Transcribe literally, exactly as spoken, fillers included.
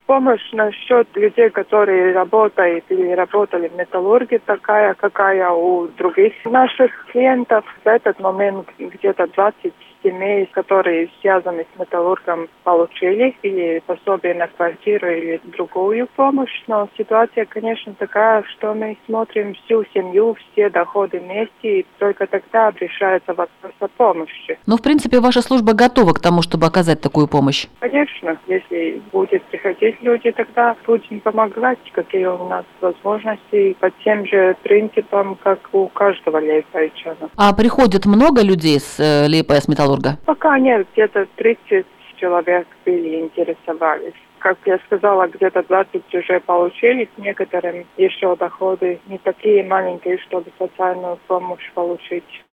помощь насчет людей, которые работают или работали в металлурге, такая, какая у других наших клиентов. В этот момент где-то двадцать семей, которые связаны с металлургом, получили или пособие на квартиру, или другую помощь. Но ситуация, конечно, такая, что мы смотрим всю семью, все доходы вместе, и только тогда обрешается вопрос о помощи. Но, в принципе, ваша служба готова к тому, чтобы оказать такую помощь? Конечно, если будет приходить люди, тогда будем помогать, какие у нас возможности, по тем же принципам, как у каждого лейб-айчана. А приходит много людей с э, лейб-айс металлурга? Пока нет, где-то тридцать человек были, интересовались. Как я сказала, где-то двадцать уже получили, некоторым еще доходы не такие маленькие, чтобы социальную помощь получить.